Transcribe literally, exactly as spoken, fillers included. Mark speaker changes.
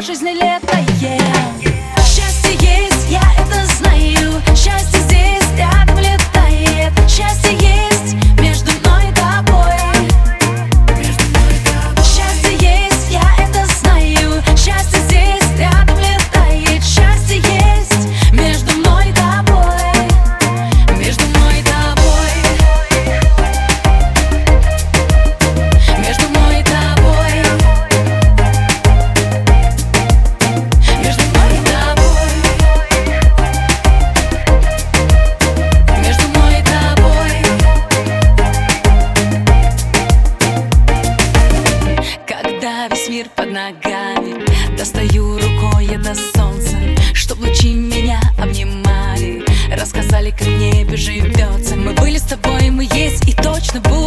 Speaker 1: жизни летое. Счастье есть, я это знаю. Счастье здесь рядом летает. Счастье есть между мной и тобой. Счастье есть, я это знаю. Счастье здесь рядом летает. Счастье есть между мной и тобой. Между мной и тобой. Между мной и тобой. Между мной и тобой. Между мной и тобой. Когда весь мир под ногами, достаю рукой я до солнца, чтоб лучи меня обнимали, рассказали, как в небе живется. Мы были с тобой, мы есть и точно будем.